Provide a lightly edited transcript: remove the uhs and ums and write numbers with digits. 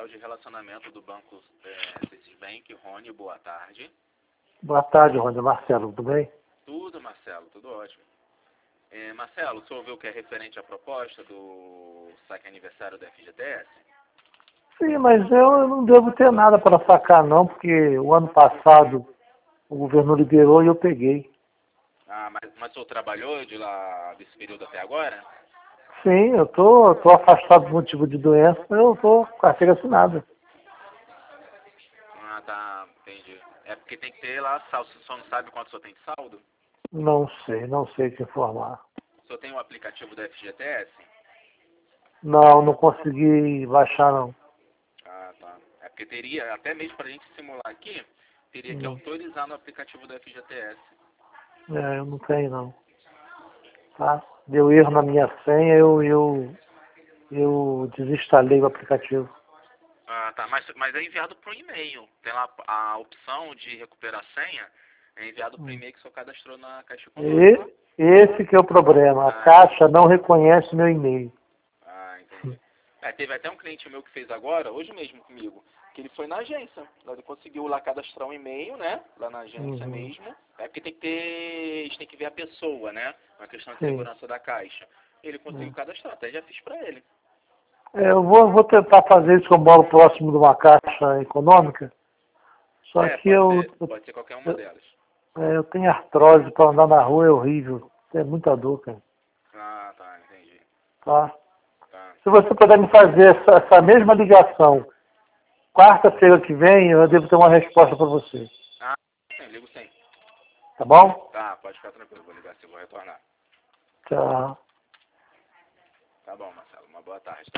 Central de Relacionamento do Banco Citibank. Rony, boa tarde. Boa tarde, Rony. Marcelo, tudo bem? Tudo, Marcelo, tudo ótimo. Marcelo, o senhor viu que é referente à proposta do saque aniversário da FGTS? Sim, mas eu não devo ter nada para sacar não, porque o ano passado o governo liberou e eu peguei. Ah, mas o senhor trabalhou desse período até agora? Sim, eu tô afastado por motivo de doença, eu tô com carteira assinada. Ah, tá, entendi. É porque tem que ter lá saldo. O senhor não sabe quanto o senhor tem de saldo? Não sei te informar. O senhor tem o aplicativo da FGTS? Não consegui baixar não. Ah, tá. É porque teria, até mesmo para a gente simular aqui, teria que Não. autorizar no aplicativo da FGTS. Eu não tenho não. Tá? Deu erro na minha senha, eu desinstalei o aplicativo. Ah, tá. Mas é enviado por e-mail. Tem lá a opção de recuperar a senha, é enviado por e-mail que o senhor cadastrou na Caixa Econômica. Esse que é o problema. A Caixa não reconhece meu e-mail. Ah, entendi. Teve até um cliente meu que fez agora, hoje mesmo comigo, que ele foi na agência. Ele conseguiu lá cadastrar um e-mail, né? Lá na agência mesmo. É porque a gente tem que ver a pessoa, né? Uma questão de segurança da Caixa. Ele conseguiu cadastrar, até já fiz pra ele. Eu vou tentar fazer isso, que eu moro próximo de uma Caixa Econômica. Só que pode ser qualquer uma delas. eu tenho artrose, para andar na rua é horrível. É muita dor, cara. Ah, tá, entendi. Tá? Tá. Se você puder me fazer essa mesma ligação, quarta-feira que vem, eu devo ter uma resposta para você. Ah, sim, ligo sim. Tá bom? Tá, pode ficar tranquilo, vou ligar se eu vou retornar. Tchau. Tá bom, Marcelo, uma boa tarde.